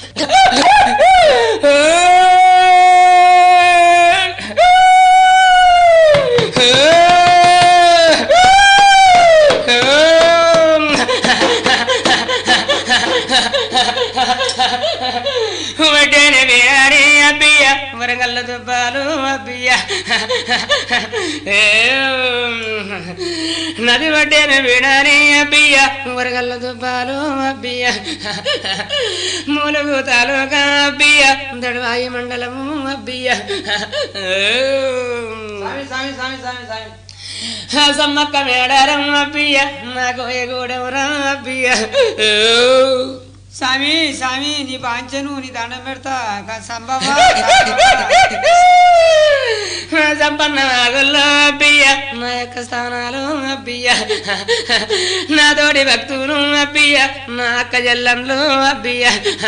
వడ్డేనే బియారి అబ్బియ వరంగల్ల దుబ్బాలు అబ్బియ నది వడ్డేనే బిడారి అబ్బియ వరంగల్ల దుబ్బాలు అబ్బియ మూలుగు తాలూకా అబ్బియ దడవాయి మండలము అబ్బియ సమ్మక్క మేడారం అబ్బియ నాకు ఎగూడెవరా అబ్బియ స్వామి స్వామి నీ పాంచను నీ దండం పెడతా సంభవ సంపన్న నాగుల్లో అబ్బియ నా యొక్క స్థానాలు అబ్బియ నా తోడి భక్తులు అబ్బియ నా అక్క జల్లంలో అబ్బియ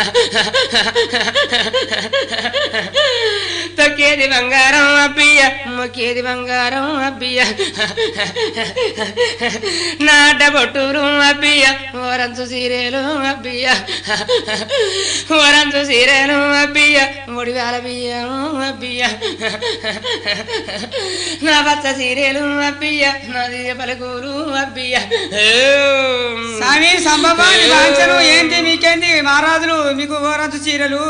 తొక్కేది బంగారం అబ్బియ మొక్కేది బంగారం అబ్బియ నా అడ్డ బొట్టూరు అబ్బియ ఓరంచు సీరేలు అబ్బియ ఓరంచు సీరేలు అబ్బియ ఒడివాల బియ్యం అబ్బియ నా పచ్చ సీరేలు అబ్బియ నా దివ్య పలుకులు అబ్బియ స్వామి సంభవ నీ పాంచను ఏంటి మీకేంటి మహారాజులు మీకు ఓరంచు చీరలు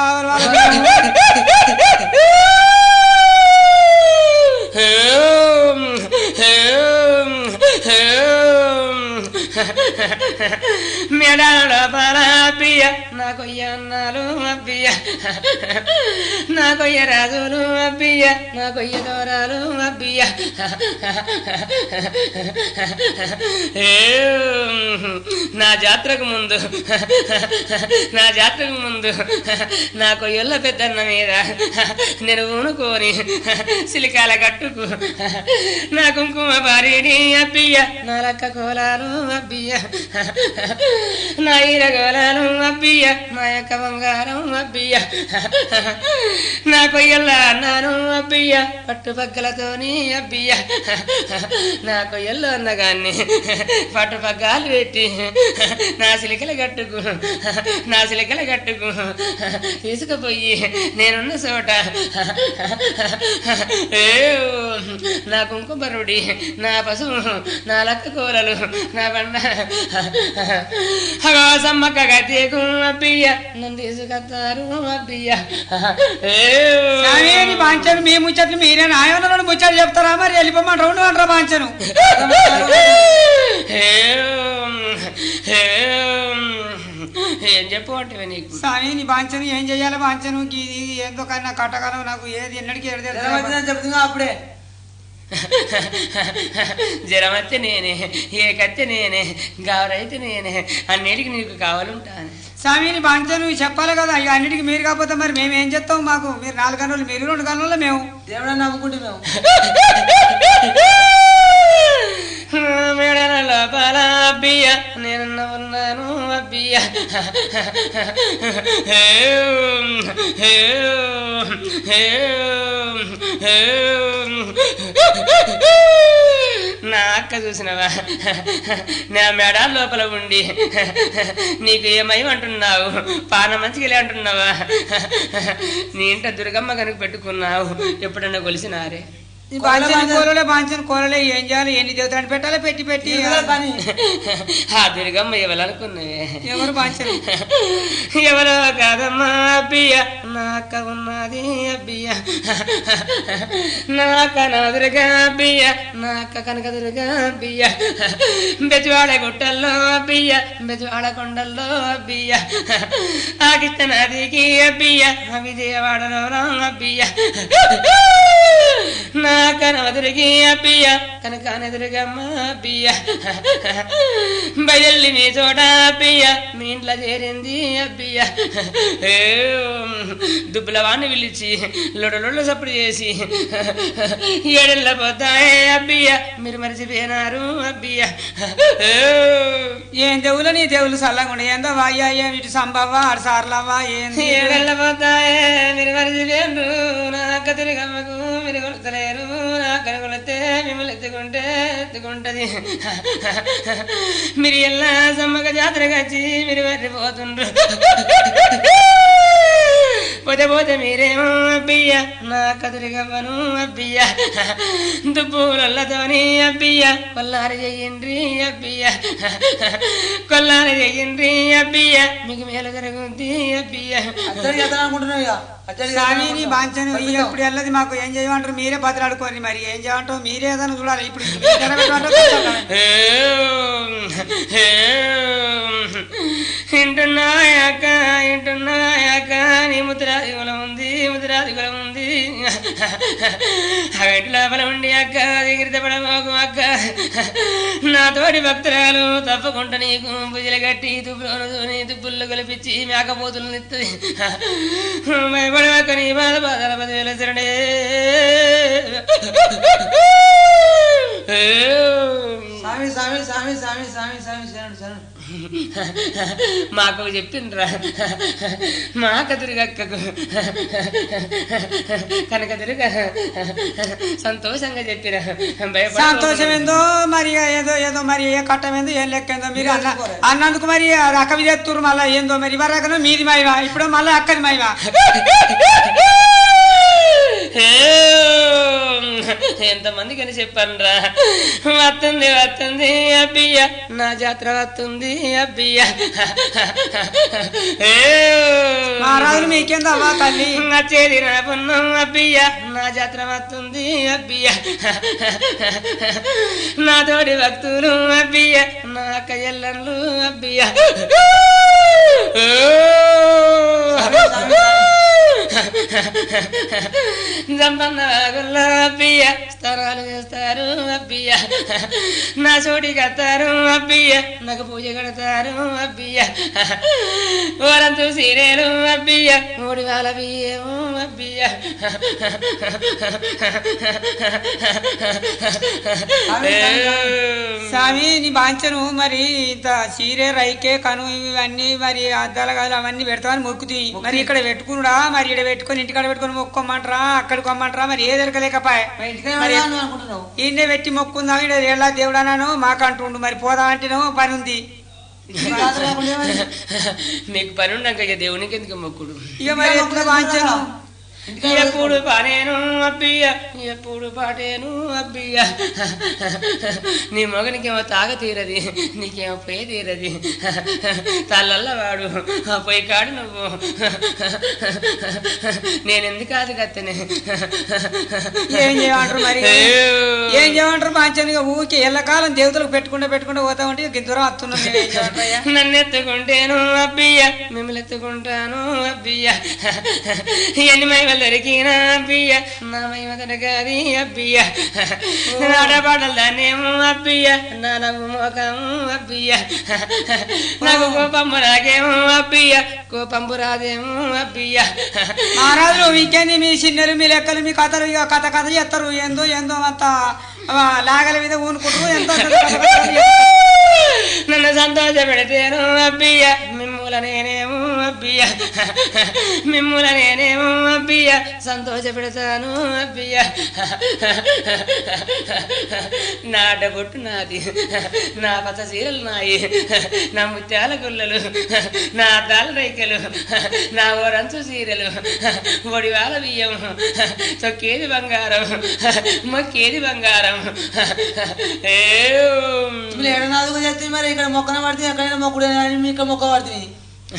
మేడాల పాల అబ్బియ నా కొయ్య అన్నాలు అబ్బియ నా కొయ్య రాజులు అబ్బియ నా కొయ్య దూరాలు అబ్బియ నా జాతరకు ముందు నా కొయ్యల్ల పెద్దన్న మీద నేను ఊనుకోని సిలికాల గట్టుకు నా కుంకుమ బారీడి అబ్బియ నా లక్క కోలాలు అబ్బియ నా ఈరగోలాలు అబ్బియ నా యొక్క బంగారం అబ్బియ నా కొయ్యల్ల అన్నాను అబ్బియ పట్టుపగ్గలతోని అబ్బియ నా కొయ్యల్లో అన్నగాన్ని పట్టుపగ్గాలు పెట్టి నా సిలికల గట్టుకు తీసుకుపోయి నేనున్న చోట నా కుంకుమరుడి నా పశువు నా లక్క కూరలు నా బండ సమ్మక్క గతేకు అబ్బియ నన్ను తీసుకొస్తారు అబ్బియ పాంచను మీ ముచ్చట్లు మీరే నాయన ముచ్చట్లు చెప్తారా మరి వెళ్ళిపోమంటారు అంటారా పాంచను ఏం చెప్పమంటే నీకు స్వామి నీ బాంచను ఏం చెయ్యాలి బాంచను ఏందో కన్నా కట్టకాలం నాకు ఏది ఎన్నడికి చెప్తున్నా అప్పుడే జ్వరమైతే నేనే ఏకైతే నేనే గావరైతే నేనే అన్నిటికి నీకు కావాలంటాను స్వామి నీ బాంచను చెప్పాలి కదా ఇక అన్నిటికి మీరు కాకపోతే మరి మేము ఏం చేస్తాం మాకు మీరు 4 గంటలు మీరు 2 గంటల్లో మేము దేవుడని నమ్ముకుంటే మేము మేడల లోపల అబ్బియ నేను ఉన్నాను అబ్బియ నా అక్క చూసినవా నా మేడాల లోపల ఉండి నీకు ఏమయ్యమంటున్నావు పాన మంచిగా అంటున్నావా నీ ఇంట దుర్గమ్మ కనుక పెట్టుకున్నావు ఎప్పుడన్నా కొలిసినారే కోరలే ఏం చేయాలి ఎన్ని దేవతలను పెట్టాలి పెట్టి పెట్టి ఆ దుర్గమ్మ ఎవరనుకున్నవే ఎవరు బాంచను ఎవరో కాదమ్మా అబ్బియ నా అక్క ఉన్నది అబ్బియ నా అక్క నా దుర్గ అబ్బియ నా అక్క కనక దుర్గ అబ్బియ బెజవాడ గుట్టల్లో అబ్బియ బెజవాడ కొండల్లో అబ్బియ ఆ కిష్ట నదికి అబ్బియ విజయవాడలో అబ్బియ నా కనదురిగి అబ్బియ కనకానదురుగమ్మ అబ్బియ బయల్లి నీ చోట అబ్బియ మీ ఇంట్లో చేరింది అబ్బియ దుబ్బులవాణ్ణి పిలిచి లొడలొడ్లు సప్పుడు చేసి ఏడెళ్ళ పోతాయి అబ్బియ మీరు మరిచిపోయినారు అబ్బియ ఏం దేవులు నీ దేవులు చల్లకుండా ఏందో వాయ్యా ఇటు సంభవ ఆడు సార్లవ్వా ఏంది ఏడెళ్ళ పోతాయి మీరు మరిచిపోయినారు నా అక్క తిరిగమ్మకు మీరు కొడతలేరు నా అక్కను కొడితే మిమ్మల్ని ఎత్తుకుంటది మీరు ఎలా సమ్మక జాతరగా వచ్చి మీరు మర్రిపోతుండ్రు లేకపోతే మీరేమో అబ్బియ్య నా కదురిగవ్వను అబ్బియ్య దుబ్బులతోని అబ్బియ్య కొల్లారి చెయ్యండ్రి అబ్బియ్య కొల్లారి చెయ్యండ్రి అబ్బియ్య మీకు మేలు జరుగుద్ది అబ్బియ్య అచ్చడి చేద్దాం అనుకుంటున్నావు ఇక స్వామి నీ బాంచను ఎప్పుడు వెళ్ళదు మాకు ఏం చేయమంటారు మీరే బతులాడుకోండి మరి ఏం చేయమంటారు మీరే ఏదైనా చూడాలి ఇప్పుడు ఇంటున్నాయాక ఇంటున్నాయాక నీ ముద్రాది కులం ఉంది ముద్రాది కులం ఉంది ఆ ఇంటి లోపల ఉండి అక్క దిగిరిత పడమోకు అక్క నా తోటి భక్తురాలు తప్పకుండా నీకు పూజలు కట్టి తుప్పులోని తుప్పుల్లో కలిపించి మేకపోతులను ఇస్తుంది భయపడక నీ బాధల 10,000 శరణే స్వామి స్వామి స్వామి స్వామి స్వామి స్వామి శరణు శరణు మాకు చెప్పిండ్రా మా కదురుగక్కకు కనకదురుగ సంతోషంగా చెప్పిన సంతోషం ఏందో మరి ఏదో ఏదో మరి ఏ కట్టమేందో ఏం లెక్కేందో మీరు అన్నందుకు మరి అక్క మీద ఎత్తురు మళ్ళీ ఏందో మరి ఇవరకను మీది మైవా ఇప్పుడు మళ్ళీ అక్కది మైవా ఎంతమందికి అని చెప్పానురా వస్తుంది వస్తుంది అబ్బియ్య నా జాతర వస్తుంది అబ్బియ్య మహారాజులు మీకేందో అవ్వా తల్లి వచ్చేది నా పుణ్యం అబ్బియ్య నా జాతర వస్తుంది అబ్బియ్య నా తోడి భక్తులు అబ్బియ్య నా అక్క ఎల్లన్లు అబ్బియ్య జంపన్న వాగుల్లో అబ్బియ్య స్తనాలు చేస్తారు అబ్బియ్య నా చోటి కత్తారు అబ్బియ్య నాకు పూజ కడతారు అబ్బియ్య ఓరంతు సీరేలు అబ్బియ్య 3 వేల బియ్యం అబ్బియ్య స్వామి నీ బాంచను మరి ఇంత చీరే రైకే కను ఇవన్నీ మరి అద్దాల కాదు అవన్నీ పెడతామని మొక్కుతాయి మరి ఇక్కడ పెట్టుకున్నాడా మరి ఇక్కడ పెట్టుకొని ఇంటికాడ పెట్టుకొని మొక్కోమంటారా అక్కడ కొమ్మంటారా మరి ఏ దొరకలేకపాయ అనుకుంటున్నావు ఈయనే పెట్టి మొక్కుందాం ఇక్కడ ఏళ్ళ దేవుడాను మాకంటుండు మరి పోదామంటేనో పని ఉంది మీకు పని ఉన్నాక ఇక దేవునికి ఎందుకు మొక్కుడు ఇక మరి ఎట్లా బాంచను ఎప్పుడు పానేను అబ్బియ్య ఎప్పుడు పాటేను అబ్బియ్య నీ మొగనికేమో తాగ తీరది నీకేమో పొయ్యి తీరది తల్లల్ల వాడు ఆ పొయ్యి కాడు నువ్వు నేనెందుకు కాదు కత్తెనే ఏం చేయమంటారు మరి ఏం చేయమంటారు బాంచను ఊరికి ఎల్లకాలం దేవతలకు పెట్టుకుంటూ పోతా ఉంటే దూరం వస్తున్నాం నన్ను ఎత్తుకుంటేను అబ్బియ్య మిమ్మల్ని ఎత్తుకుంటాను అబ్బియ్య ఎన్ని మై దొరికిన అబ్బియ్య నా మహిమ దొరకది అబ్బియ్య ఆడపాటలు దాన్నేమో అబ్బియ్య నా నవ్వు మోకము అబ్బియ్య నాకు కోపంబు రాకేమో అబ్బియ్య కోపంబు రాదేమో అబ్బియ్య మహారాజులు వీకేంది మీ చిన్నలు మీ లెక్కలు మీ కథలు ఇక కథ చేస్తారు ఏందో ఏందో అంత లాగల మీద ఊనుకుంటారు ఎంతో నన్ను సంతోష పెడితేను అబ్బియ్య మిమ్ముల నేనేమో అబ్బియ్య మిమ్ముల నేనేమో అబ్బియ్య సంతోష పెడతాను అబ్బియ్య నా అడ్డబొట్టు నాది నా పచ్చ చీరలు నాయి నా ముత్యాల గుల్లలు నా అద్దాల రైకలు నా ఓరంచు చీరలు ఒడివాల బియ్యం తొక్కేది బంగారం మొక్కేది బంగారం ఏడనాదుగా చేస్తే మరి ఇక్కడ మొక్కన పడితే ఎక్కడైనా మొక్కుడు ఇక్కడ మొక్క పడుతుంది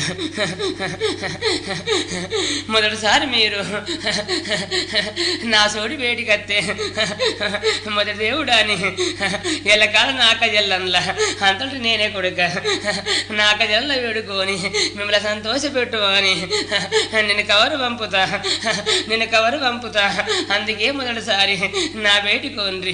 మొదటిసారి మీరు నా సోడి వేడికత్తే మొదటి దేవుడు అని ఎల్లకాలం నాక జల్లన్లా అంతటి నేనే కొడుక నాక జల్ల వేడుకొని మిమ్మల్ని సంతోష పెట్టు అని నిన్ను కవరు పంపుతా అందుకే మొదటిసారి నా వేడుకోండి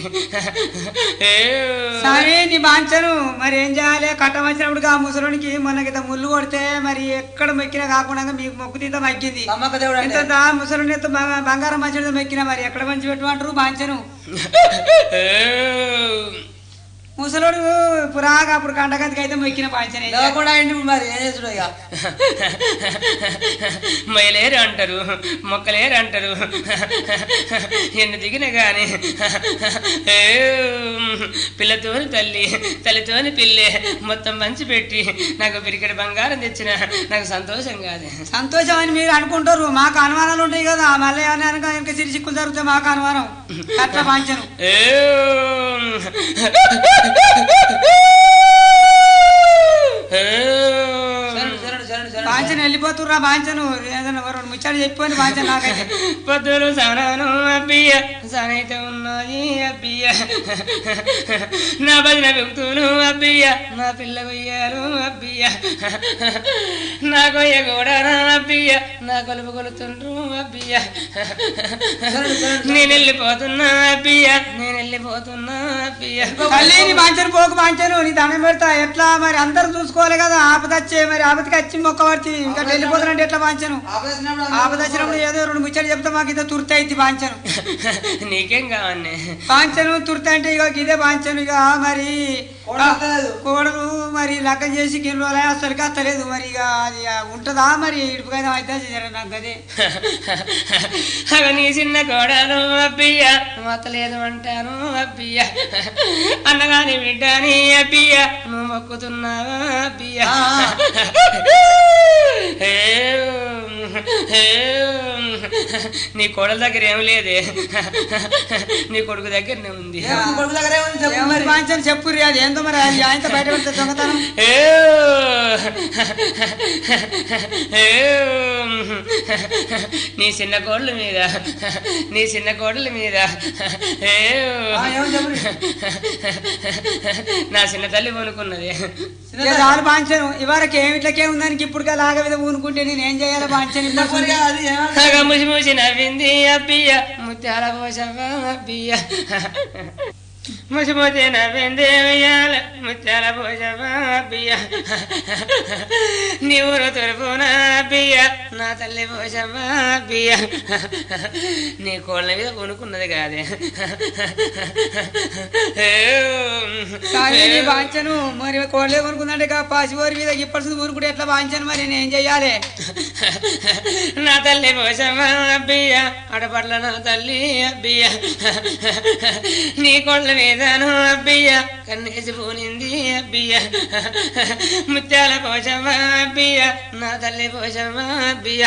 సరే నీ బాంచను మరి ఏం చేయాలి కట్ట వచ్చినప్పుడు ఆ ముసలోనికి మొన్న కింద ముళ్ళు కొడితే మరి ఎక్కడ మొక్కినా కాకుండా మీకు మొక్కు తీత మగ్గింది ఎంత ముసలి బంగారం మంచి మొక్కినా మరి ఎక్కడ మంచి పెట్టమంటారు బాంచను ముసలోడు పురాగా అప్పుడు కండగతికి అయితే మొక్కిన పాంచనే లేకుండా అయింది మరి ఏం చేసుడు ఇక మైలేరు అంటారు, మొక్కలేరు అంటారు. ఎన్ని దిగిన గాని పిల్లతోని తల్లి, తల్లితోని పిల్లే మొత్తం మంచి పెట్టి నాకు పిరికెడు బంగారం తెచ్చిన నాకు సంతోషం కాదు. సంతోషం అని మీరు అనుకుంటారు, మాకు అనుమానాలు ఉంటాయి కదా. మళ్ళీ వెనక సిరి చిక్కులు జరుగుతాయి మాకు అనుమానం. అట్లా పాంచను పాంచను వెళ్ళిపోతుర్రా. పాంచను ఏదైనా రెండు ముచ్చాడు చెప్పిపోయింది పాంచను నాకైతే. పొద్దులు సనాను అబ్బియ్య సనైతే ఉన్నాయి అబ్బియ్య, నా భజన వ్యక్తులు అబ్బియ్య, నా పిల్ల కొయ్యారు అబ్బియ్య, నా కొయ్య కూడా అబ్బియ్య, నా కొలుపు కొలుతుండ్రు అబ్బియ్య, నేను వెళ్ళిపోతున్నా అబ్బియ్య, నేను వెళ్ళిపోతున్నా అబ్బియ్య. తల్లిని పాంచను పోకు పాంచను, నీ దండం పెడతా. ఎట్లా మరి అందరు చూసుకోవాలి కదా. ఆపదచ్చే మరి ఆపదకి వచ్చి మొక్క పడుతుంది. ఇంకా వెళ్ళిపోతున్నట్టు ఎట్లా పాంచను? ఆపద వచ్చినప్పుడు ఏదో రెండు ముచ్చట్లు చెప్తే మాకు ఇదే తుర్తి అయితే పాంచను. నీకేం కావాలి పాంచను తుర్తి అంటే ఇక ఇదే పాంచను. ఇక మరి కోడలు మరి లగ్గం చేసి కింద రోజులు అసలు అత్తలేదు. మరి ఇక అది ఉంటుందా మరి ఇటుకైనా అయితే నాకు అదే. నీ చిన్న కోడలు అబ్బియ్య మొత్తలేదు అంటాను అబ్బియ్య, అన్నగాని బిడ్డని అబ్బియ్య నువ్వు మొక్కుతున్నావా అబ్బియ్య. నీ కోడల దగ్గర ఏం లేదే, నీ కొడుకు దగ్గరనే ఉంది. పాంచను చెప్పుర్రి, అది ఏందో మరి ఆయనతో బయట పెడితే దొంగతనం. నీ చిన్న కోడల మీద, నీ చిన్న కోడల మీద నా చిన్న తల్లి కొనుక్కున్నది. చాలు పాంచను ఇవరకు ఏమిట్లకే ఉందానికి ఇప్పుడు లాగా మీద ఊనుకుంటే నేను ఏం చేయాలి పాంచను? ముసి ముసి నవ్వింది అబ్బియ్య, ముత్యాల పోషవ్వ అబ్బియ్య, ముసి ముసి నవ్వింది వెయ్యాల, ముత్యాల పోషవ్వ అబ్బియ్య, నీ ఊరు తొలుపున అబ్బియ్య, నా తల్లి పోషవ్వ అబ్బియ్య, నీ కోళ్ళ మీద కొనుక్కున్నది కాదే. పాంచను మరి కోళ్ళే కొనుక్కుందంటే పాసిపోరి మీద ఇప్పటి ఊరుకుంటే ఎట్లా పాంచను? మరి నేను ఏం చెయ్యాలి? నా తల్లి పోషవ్వ అబ్బియ్య, అడపట్ల నా తల్లి అబ్బియ్య, నీ కోళ్ళ మీదను అబ్బియ్య కన్నేసి పోనింది అబ్బియ్య, ముత్యాల పోషవ్వ అబ్బియ్య, నా తల్లి పోషవ్వ అబ్బియ్య.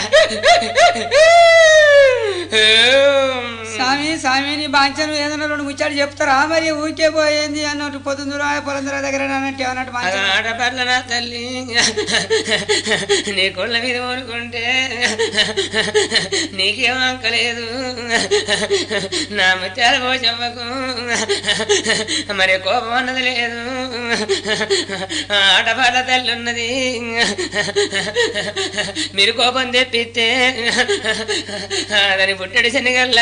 స్వామి స్వామి నీ బాంచను ఏదైనా రెండు ముచ్చాడు చెప్తారా? మరి ఊరికే పోయింది అన్నట్టు పొద్దుందురా పొలందురా దగ్గర అన్నట్టు ఏమన్నట్టు ఆడపట్ల నా తల్లి నీ కోళ్ళ మీద ఊరుకుంటే నీకేం అంకలేదు, నా ముత్యాల పోషవ్వకు మరి కోపం అన్నది లేదు. ఆటపాట తల్లి ఉన్నది, మీరు కోపం తెప్పిస్తే దాని పుట్టడి శనిగల్ల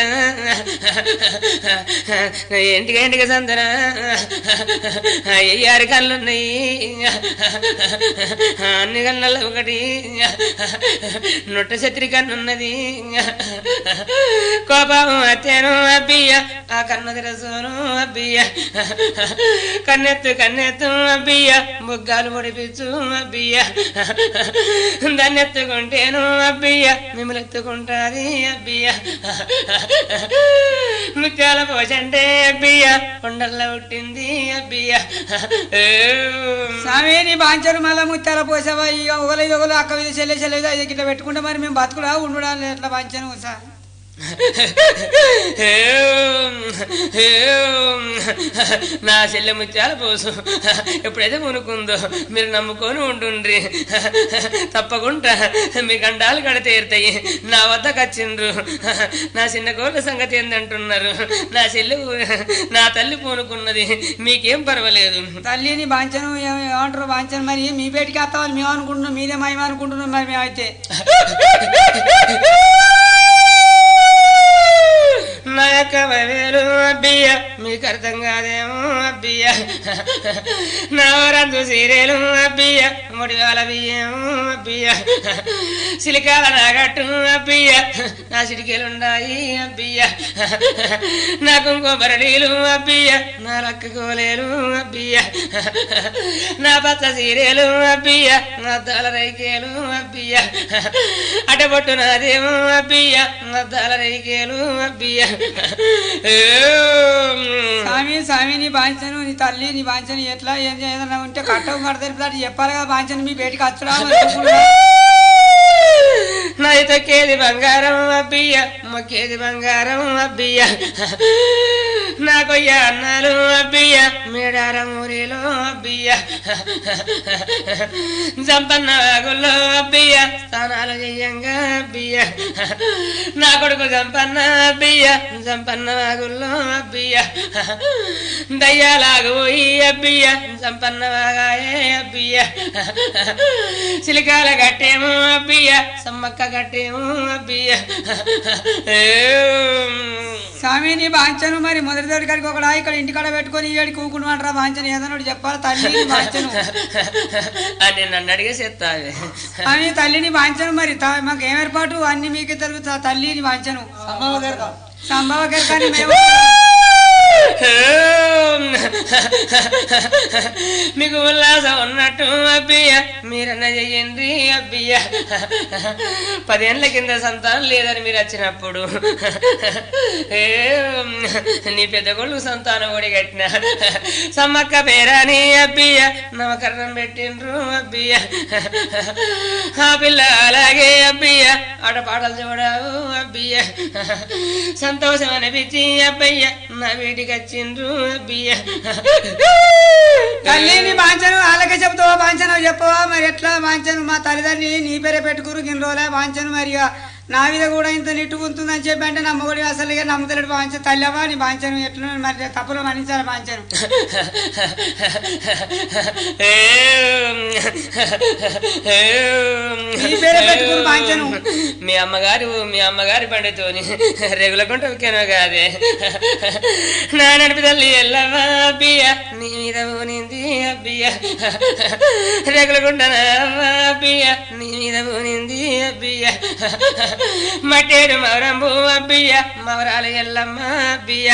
ఇంటికి సందన అయ్యారు కళ్ళున్నాయి, అన్ని కళ్ళల్లో ఒకటి నొట్ట శత్రి కన్నున్నది. కోపం అత్యాను అబ్బియ్య, ఆ కన్నది రసోను అబ్బియ్య, కన్నెత్తు కన్నెత్తు అబ్బియ్య, బుగ్గాలు పొడిపించు అబ్బియ్య, దాన్ని ఎత్తుకుంటేను అబ్బియ్య మిమ్మల్ని ఎత్తుకుంటాది అబ్బియ్య, ముత్యాల పోషంటే అబ్బియ్య కొండల్లో పుట్టింది అబ్బియ్య. స్వామి నీ బాంచరు మళ్ళా ముత్యాల పోసావా? ఇక ఒకరు అక్క మీద చెల్లె చెల్లె ఇట్లా పెట్టుకుంటే మరి మేము బతుకుడా ఉండుడా ఎట్లా బాంచను సార్? నా చెల్లె ముత్యాల పోసు ఎప్పుడైతే కొనుక్కుందో మీరు నమ్ముకొని ఉంటుండ్రి, తప్పకుండా మీ గండాలు కడ తీరుతాయి. నా వద్దకు వచ్చిండ్రు, నా చిన్న కోళ్ళ సంగతి ఏందంటున్నారు. నా చెల్లి నా తల్లి పూనుకున్నది, మీకేం పర్వాలేదు. తల్లిని బాంచను ఏమంటారు? బాంచను మరి మీ బయటికి వస్తామని మేము అనుకుంటున్నాం, మీదే మేము అనుకుంటున్నాం. మరి మేమైతే నా యొక్క వేలు అబ్బియ్య మీకు అర్థం కాదేమో అబ్బియ్య, నా రంగు సీరేలు అబ్బియ్య ముడివాల బియ్యం అబ్బియ సిలికాల నాగట్టు అబ్బియ నా సిడికెలుండాయి అబ్బియ నా కుంకుమరడీలు అబ్బియ నా లక్క కోలేలు అబ్బియ నా పచ్చ సీరేలు అబ్బియ నా అద్దాల రైకేలు అబ్బియ అటబొట్టు నాదేమో అబ్బియ నా అద్దాల రైకేలు అబ్బియ స్వామి స్వామి నీ బాంచను నీ తల్లి నీ బాంచను ఎట్లా ఏం ఏదన్నా ఉంటే కట్టవు కడతారు చెప్పాలిగా బాంచను మీ బయటికి వచ్చురా నాది తొక్కేది బంగారం అబ్బియ మొక్కేది బంగారం అబ్బియ నా కొయ్య అన్నాలు అబ్బియ మేడార ఊరిలో అబ్బియ జంపన్న వాగుల్లో అబ్బియ స్థానాలు చెయ్యంగా అబ్బియ నా కొడుకు జంపన్న అబ్బియ జంపన్న వాగుల్లో అబ్బియ దయ్యాలాగు పోయి అబ్బియ జంపన్న వాగాయే అబ్బియ చిలికాల గట్టేమో అబ్బియ సమ్మక్క గట్టేమో అబ్బియ స్వామి నీ బాంచను మరి మొదటి తోటి కాడికి ఒకడా ఇక్కడ ఇంటికాడ పెట్టుకొని ఈ ఏడికి ఊకుంటుమంటారా బాంచను ఏదన్నా చెప్పాలి తల్లి బాంచను అని నన్ను అడిగేసేస్తావే స్వామి తల్లిని బాంచను మరి మాకు ఏం ఏర్పాటు అన్ని మీకు తెలుగు తల్లిని బాంచను సంభవ కానీ మేము మీకు ఉల్లాసం ఉన్నట్టు అబ్బియ మీరన్నా చెయ్యండి అబ్బియ 10 ఏళ్ల కింద సంతానం లేదని మీరు వచ్చినప్పుడు నీ పెద్ద కొడుకు సంతానం కూడా కట్టిన సమ్మక్క పేరాని అబ్బియ నమకరణం పెట్టిండ్రు అబ్బియ ఆ పిల్ల అలాగే అబ్బియ ఆటపాటలు చూడావు అబ్బియ సంతోషం అనిపించి అబ్బయ్య నా వీటికి వచ్చిండ్రు అబ్బియ తల్లిని బాంచను వాళ్ళకే చెప్తావా బాంచను చెప్పవా మరి ఎట్లా బాంచను మా తల్లిదండ్రి నీ పేరే పెట్టుకురు గిన్ని రోజులే బాంచను మరి నా మీద కూడా ఇంత నిట్టుకుంటుందని చెప్పి అంటే నమ్మగుడి అసలు నమ్మతలేడు బాంచను తల్లివా నీ బాంచను ఎట్లా మరి తప్పులు మన్నించాలి బాంచను నీ పేరే పెట్టుకురు బాంచను మీ అమ్మగారి పండుతోని రెగులకుంటూ ఉక్కాను కాదే నా నడిపి తల్లి ఎల్లవా అబ్బియ నీ మీద పోనింది అబ్బియ రెగులకుంటా అబ్బియ నీ మీద పోనింది అబ్బియ మట్టేడు మవరంబు అబ్బియ మవరాలు ఎల్లమ్మ అబ్బియ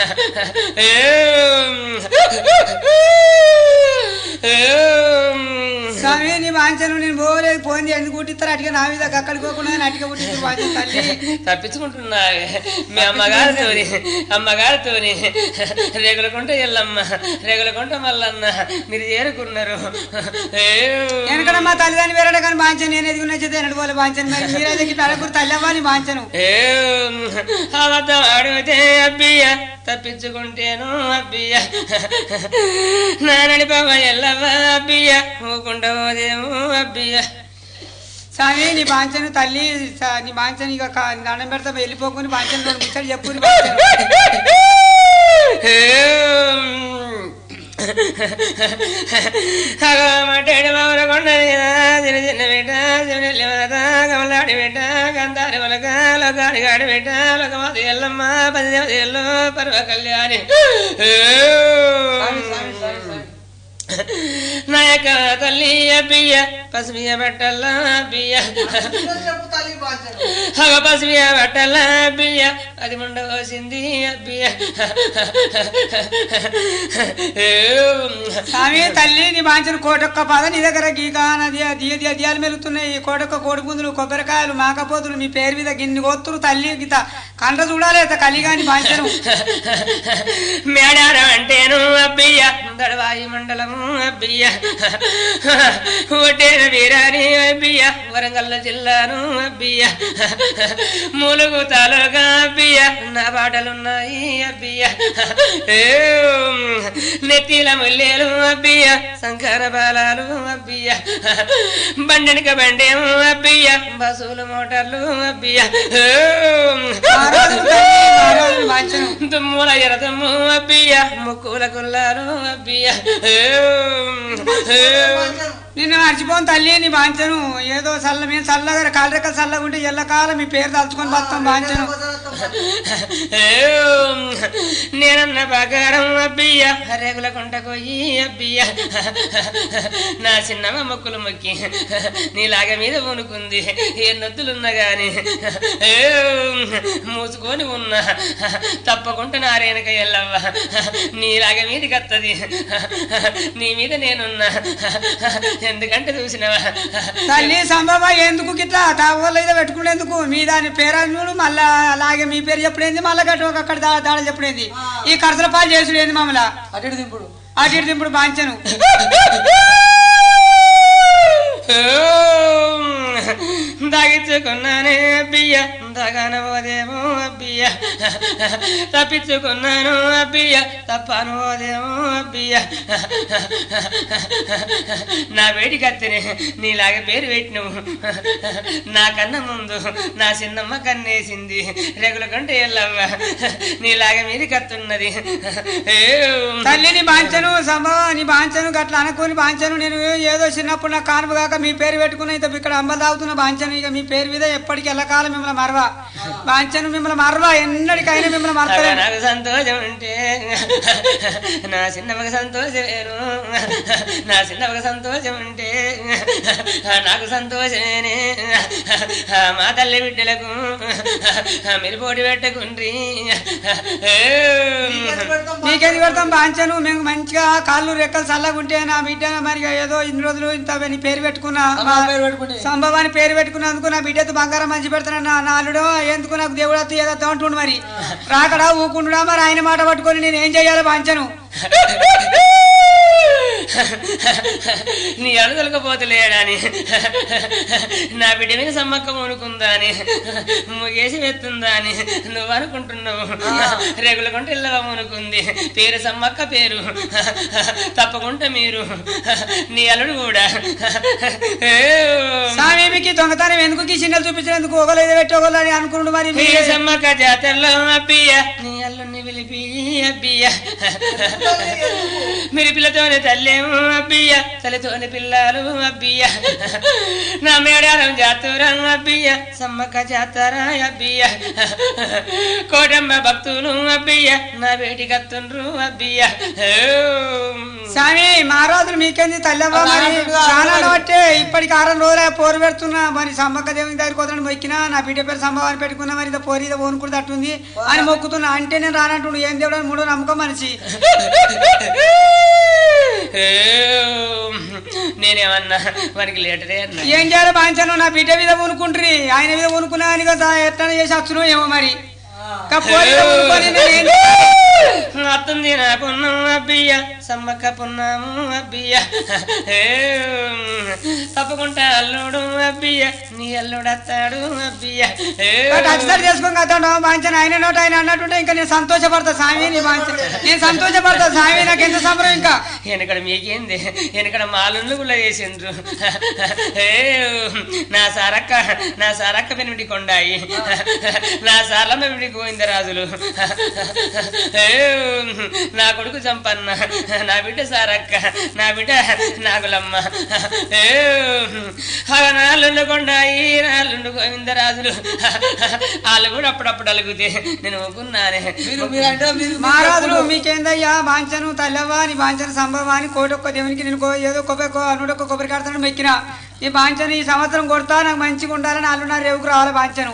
స్వామి నీ బాంచను నేను పోలేదు ఫోన్ ఎందుకు కుట్టిస్తారు అటుగా నా మీద అక్కడికి పోకుండా అటుగా కుట్టిస్తారు బాంచను తల్లి తప్పించుకుంటున్నావే మీ అమ్మగారితోని రేగులకుంట ఎల్లమ్మ రేగులకుంట మల్లన్న మీరు చేరుకున్నారు వెనకడ మా తల్లిదండ్రి వేరే కానీ బాంచను నేను ఎదుగున్న చేత ఎనడు పోలే బాంచను మరి మీరైతే తడకూరు తల్లివ్వా నీ బాంచను అబద్ధం అడిగితే అబ్బియ తప్పించుకుంటేను అబ్బియ నా నడిపవ ఎల్లవ్వ అబ్బియ ఊకుంటా పోదేమో అబ్బియ స్వామి నీ బాంచను తల్లి నీ బాంచను ఇక దండం పెడతా వెళ్ళిపోకుని బాంచను ముచ్చడి చెప్పు మట్టేడు మామల కొండని చిన్న చిన్న బిడ్డ చిన్నెల్లి మాత కమలాడి బిడ్డ గంధారి మొలక లోకాడి గాడి బిడ్డ లోకమాత ఎల్లమ్మ 10 ఏళ్ళు పర్వ కళ్యాణి నా యొక్క తల్లి అబ్బియ పసిమియ బట్టల్లా అబ్బియ పసిమియ బట్టల్లా అబ్బియ అది ముండ కోసింది అబ్బియ స్వామి తల్లి నీ బాంచను కోటొక్క పద నీ దగ్గర గీకా నది దియాలు మెలుగుతున్నాయి కోటొక్క కోడిపుందులు కొబ్బరికాయలు మాకపోతులు మీ పేరు మీద గిన్ని కోతురు తల్లి గీత కంట చూడాలి కలిగాని బాంచను మేడారం అంటేను అబ్బియ దడవాయి మండలము అబ్బియ ఒట్టేన వీరాని అబ్బియ వరంగల్ జిల్లాను అబ్బియ మూలుగు తాలూకా అబ్బియ నా పాటలున్నాయి అబ్బియ నెత్తిల ముల్లేలు అబ్బియ శంకర బాలాలు అబ్బియ బండెనక బండేము అబ్బియ బస్సులు మోటార్లు అబ్బియ తుమ్ముల ఎరతమ్ము అబ్బియ ముక్కుల కుల్లాలు అబ్బియ నిన్ను మర్చిపోను తల్లి నీ బాంచను ఏదో మేము చల్లగా కాలరెక్కలు చల్లగా ఉంటే ఎల్లకాలం మీ పేరు తలుచుకొని బతాం బాంచను నేనన్న ప్రకారం అబ్బియ్య రేగుల కొంటకోయి అబ్బియ్య నా చిన్నమ్మ మొక్కులు మొక్కి నీలాగ మీద వణుకుంది ఏ నొద్దులున్నా గాని మూసుకొని ఉన్నా తప్పకుండా నారేనక ఎల్లవ్వ నీలాగ మీదకి వత్తది నీ మీద నేనున్నా ఎందుకంటే చూసినవా తల్లి సంభవ ఎందుకు గిట్లా తాగోళ్ళు అయితే పెట్టుకునేందుకు మీ దాని పేరు మళ్ళా అలాగే మీ పేరు చెప్పుడేంది మళ్ళా గట్టు అక్కడ దాడ చెప్పుడేంది ఈ ఖర్చుల పాలు చేసుడేంది మమ్మల్ని అటు దింపుడు బాంచను దాగించుకున్నానే అబ్బియ్య దగనవోదేమో అబ్బియ్య తప్పించుకున్నాను అబ్బియ్య తప్పనువోదేమో అబ్బియ్య నా వేడి కత్తిని నీలాగే పేరు పెట్టినవు నాకన్నా ముందు నా చిన్నమ్మ కన్నేసింది రేగుల కంటే ఎల్లవ్వ నీలాగే మీది కత్తున్నది తల్లి నీ బాంచను సంభవ నీ బాంచను గట్లా అనుకోని బాంచను నేను ఏదో చిన్నప్పుడు నా కానుపు కాక మీ పేరు పెట్టుకున్నా ఇంత ఇక్కడ అంబలు తాగుతున్న బాంచను ఇక మీ పేరు మీద ఎప్పటికి ఎల్లకాలం మిమ్మల్ని మరవా బాంచను మిమ్మల్ని మరవా ఎన్నటికైనా మిమ్మల్ని మరవా నాకు సంతోషం ఉంటే నా చిన్నమ్మకి సంతోషమేను నా చిన్నమ్మకి సంతోషం ఉంటే నాకు సంతోషమేనే మా తల్లి బిడ్డలకు మీరు పోటీ పెట్టకుండ్రి నీకేది పెడతాం బాంచను మేము మంచిగా కాళ్ళు రెక్కలు చల్లగా ఉంటే నా బిడ్డ మరి ఏదో ఇన్ని రోజులు ఇంత పేరు పెట్టుకున్నా సంభవాన్ని పేరు పెట్టుకున్నందుకు నా బిడ్డతో బంగారం మంచి పెడతాను నా అల్లుడు ఎందుకు నాకు దేవుడు ఏదో అంటుండు మరి రాకడా ఊకుంటున్నా మరి ఆయన మాట పట్టుకొని నేను ఏం చెయ్యాలో బాంచను నీ అడుదలకపోతలేడాని నా బిడ్డ మీద సమ్మక్కం అనుకుందా అని ముగేసి వెత్తుందా అని నువ్వు అనుకుంటున్నావు రేగుల కొంట ఇల్లవమ్మ అనుకుంది పేరు సమ్మక్క పేరు తప్పకుండా మీరు నీ అల్లుడు కూడా సామీకి దొంగతనం ఎందుకు చిన్నలు చూపించినందుకు ఒకలేదు పెట్టి ఒకళ్ళు అని అనుకున్నాడు మరి మీరు సమ్మక్క జాతరలో అబ్బియ్య నీ అల్లుడిని పిలిపి అబ్బియ్య మీరు పిల్లతోనే తల్లేమో అబ్బియ్య తల్లితోని పిల్లలు అబ్బియ్య నా మేడారం జాతరం అబ్బియ్య సమ్మక్క జాతర అబ్బియ్య కోటమ్మ భక్తులు అబ్బియ్య నా వేటి కత్తుండ్రు అబ్బియ్య స్వామి మహారాజులు మీకేంది తల్లవ్వ మరి ప్రాణాలు బట్టే ఇప్పటికి 6 రోజులు పోరు పెడుతున్నా మరి సమ్మక్క దేవుని దగ్గరికి వదలని మొక్కినా నా బిడ్డ పేరు సంభవాన్ని పెట్టుకున్నా మరి ఇదో పోరి ఇదో ఓనుకుడు తట్టుంది అని మొక్కుతున్నా అంటే నేను రానంటుండు ఏం దేవుడు అని 3 నమ్మకం మనిషి నేనేమన్నా మనకి లేటరే అన్నా ఏం చేయాలి బాంచాను నా బిడ్డ మీద ఊనుకుంటారు ఆయన మీద ఊనుకున్నా అని కదా ఎట్లా చేసి వచ్చును ఏమో మరి అత్తుంది నా పున్నాము అబ్బియ్య సమ్మక్క పున్నాము అబ్బియ్య తప్పకుండా అల్లుడు అబ్బియ్య నీ అల్లుడు అత్తాడు అబ్బియ్య చేసుకొని కదా బాంచను ఆయన నోట ఆయన అన్నట్టుంటే ఇంకా నేను సంతోషపడతా స్వామి నేను సంతోషపడతా స్వామి నాకు ఎంత సంబరం ఇంకా వెనకడ మీకేంది వెనకడ మాలుళ్ళు కూడా చేసిండ్రు నా సారక్క పెనిమిటి కొండాయి నా సార్లమ్మ పెనిమిటి గోవిందరాజులు నా కొడుకు చంపన్న నా బిడ్డ సారక్క నా బిడ్డ నాగులమ్మ నాలుండు కొండాయి నాలుండు గోవిందరాజులు వాళ్ళు కూడా అప్పుడప్పుడు అలుగుతే నేను ఒప్పుకున్నానే మహారాజులు మీకేందయ్యా బాంచను తల్లవ్వ నీ బాంచను సంభవాన్ని కోటొక్క దేవునికి నేను ఏదో అనుడొక్క కొబ్బరి కడతాను మెక్కిన ఈ బాంచను ఈ సంవత్సరం కొడతా నాకు మంచిగా ఉండాలని అల్లున్న రేవుకు రావాలి బాంచను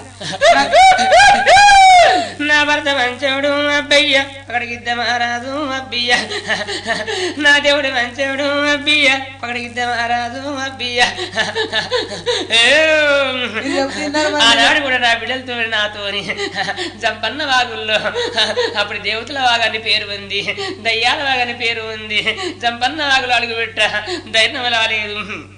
నా భర్త మంచోడు అబ్బయ్య పకడిగిద్ద మహారాజు అబ్బయ్య నా దేవుడు మంచోడు అబ్బయ్య పకడిగిద్ద మహారాజు అబ్బయ్య ఆనాడు కూడా నా బిడ్డలతో నాతోని జంపన్న వాగుల్లో అప్పుడు దేవతల వాగాని పేరు ఉంది దయ్యాల వాగాని పేరు ఉంది జంపన్న వాగులు అడుగు పెట్ట ధైర్యం రాలేదు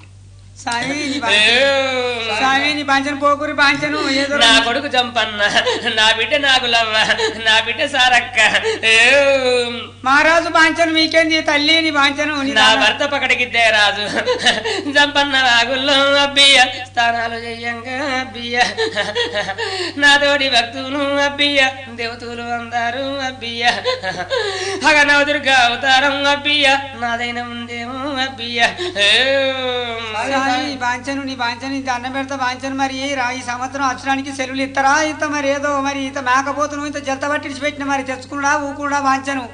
నా కొడుకు చంపన్న నా బిడ్డ నాగులవ్వ నా బిడ్డ సారక్క మహారాజు బాంచను మీకేంది తల్లి నీ బాంచను నా భర్త పకడికిద్దే రాజు చంపన్న వాగుల్లో అబ్బియ్య స్థానాలు చెయ్యంగా అబ్బియ్య నా తోడి భక్తులు అబ్బియ్య దేవతలు అందారు అబ్బియ్య అగ నవదుర్గా అవతారం అబ్బియ్య నాదైన ఉందేమో అబ్బియ్య స్వామి బాంచను నీ బాంచను ఇంత అన్నం పెడతా బాంచను మరి ఈ సంవత్సరం అచ్చడానికి సెలవులు ఇస్తారా ఇంత మరి ఏదో మరి ఇంత మేకపోతును ఇంత జల్త పట్టి పెట్టిన మరి తెచ్చుకున్నా ఊకుండా బాంచను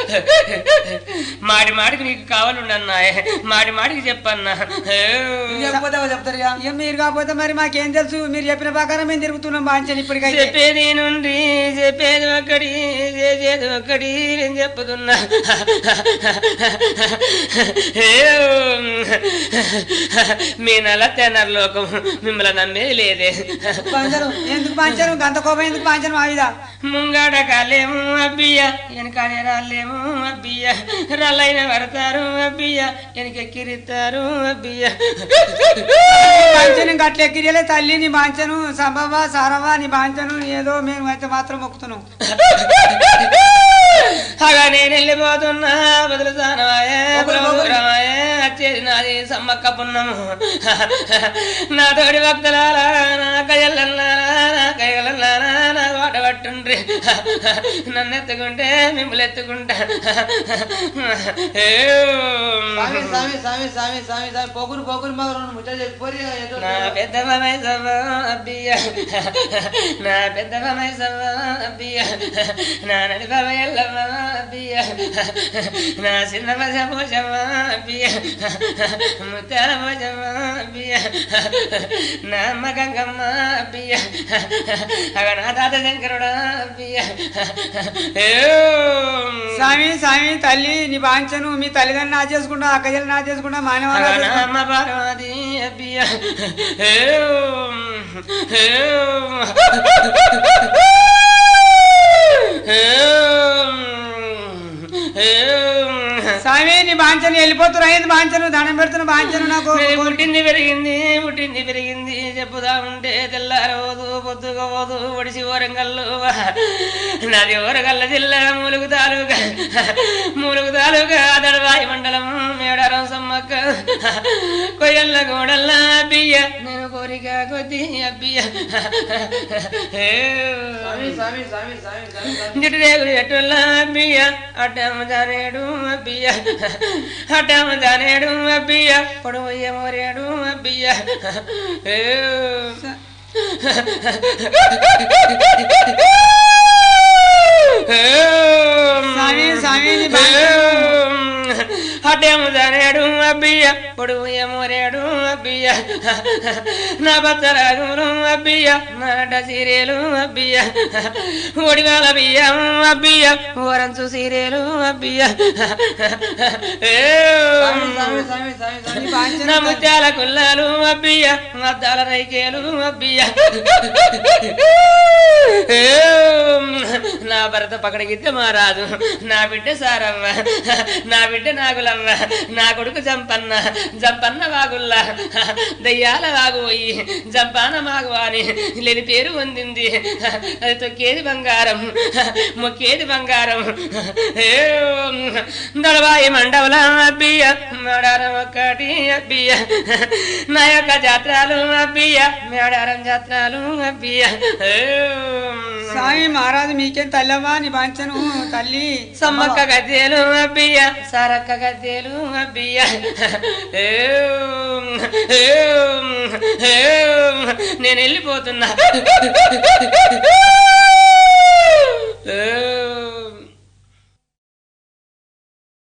మాడి మాడికి నీకు కావాలుండన్నాయే మాడి మాడికి చెప్పన్నా చెప్తారు ఇక. ఇక మీరు కాకపోతే మరి మాకేం తెలుసు మీరు చెప్పిన ప్రకారం మేము తిరుగుతున్నాం బాంచను ఇప్పటికైతే చెప్పేది నుండి చెప్పేది ఒక్కడి చేసేది ఒక్కడి నేను చెప్పుతున్నా మీ నల్ల తెనర్ లోకం మిమ్మల్ని నమ్మేది లేదే బాంచను. ఎందుకు బాంచను గంత కోపం ఎందుకు బాంచను ఆవిడ ముంగాడ కాలేము అబ్బియ్య వెనకాడే రాలేము అబ్బియ్య రల్లైన పడతారు అబ్బియ్య వెనకెక్కిరిస్తారు అబ్బియ్య బాంచను గట్ల ఎక్కిరియలే తల్లి నీ బాంచను సంభవ సారవా నీ బాంచను ఏదో మేము అయితే మాత్రం మొక్కుతున్నాం అగా నేను వెళ్ళిపోతున్నా బదులు సానవాయే ప్రభురామాయే వచ్చేది నాది సమ్మక్క పున్నము నా తోడి భక్తులారా నా కయ్యలన్నారా నా కయ్యలన్నారా నా వాట పట్టుండ్రి నన్ను ఎత్తుకుంటే మిమ్మల్ని ఎత్తుకుంటా స్వామి స్వామి స్వామి స్వామి స్వామి స్వామి పొగురు పొగురు మాకు రెండు ముచ్చట్లు చెప్పి నా పెద్ద మైసవ్వ అబ్బియ్య నా పెద్ద మైసవ్వ అబ్బియ్య నా నడిపవ ఎల్లవ్వ అబ్బియ్య నా చిన్న పోషవ్వ అబ్బియ్య ముత్యాల పోషవ్వ అబ్బియ్య నా అమ్మ గంగమ్మ అబ్బియ్య అగ నా తాత శంకరుడా అబ్బియ్య స్వామి స్వామి తల్లి నీ బాంచను మీ తల్లిదండ్రులు నా చేసుకుంటా అక్కజలు నా చేసుకుంటా మానవాళ్ళు నా అమ్మ పార్వతి అబ్బియ్య స్వామి నీ బాంచను వెళ్ళిపోతున్నా అయింది బాంచను దండం పెడుతున్న బాంచను నాకు పుట్టింది పెరిగింది చెప్పుదా ఉంటే తెల్లారవదు పొద్దుకోవదు ఒడిసి ఓరంగల్లు నాది ఓరగల్ల జిల్లా మూలుగు తాలూకా దడవాయి మండలం మేడారం సమ్మక్క కొయ్యల్ల గోడల్ల బియ్య నేను కోరిక కొద్ది అబ్బియ్య జిట్టు రేగులు ఎట్టుల్ల బియ్య అడ్డమ్మ జానేడు అబ్బియ్య అడ్డమ్మ జానేడు అబ్బియ్య పొడవయ్య మోరేడు అబ్బియ్య అడ్డేము జానేడు అబ్బియ్య పొడుగు ఏమోరేడు అబ్బియ్య నా బచ్చరాగులు అబ్బియ్య నా అడ్డ సీరేలు అబ్బియ్య ఒడివాల బియ్యం అబ్బియ్య ఓరంచు సీరేలు అబ్బియ్య నా ముత్యాల కుల్లాలు అబ్బియ్య మద్దాల రైకేలు అబ్బియ్య నా భర్త పక్కడిగిద్ద మారాదు నా బిడ్డ సారవ్వ నా బిడ్డ నాగులవ్వ నా కొడుకు జంపన్న వాగుల్లా దయ్యాల వాగుపోయి జంపాన మాగువాని లేని పేరు పొందింది అది తొక్కేది బంగారం మొక్కేది బంగారం దళవాయి మండవల అబ్బియ్య మేడారం ఒక్కటి అబ్బియ్య నా యొక్క జాత్రాలు అబ్బియ్య మేడారం జాత్రాలు అబ్బియ్య స్వామి మహారాజు మీకేం తల్లవా నీ బాంచను తల్లి సమ్మక్క గద్దెలు అబ్బియ్య సారక్క గద్దెలు అబ్బియ్య నేను వెళ్ళిపోతున్నా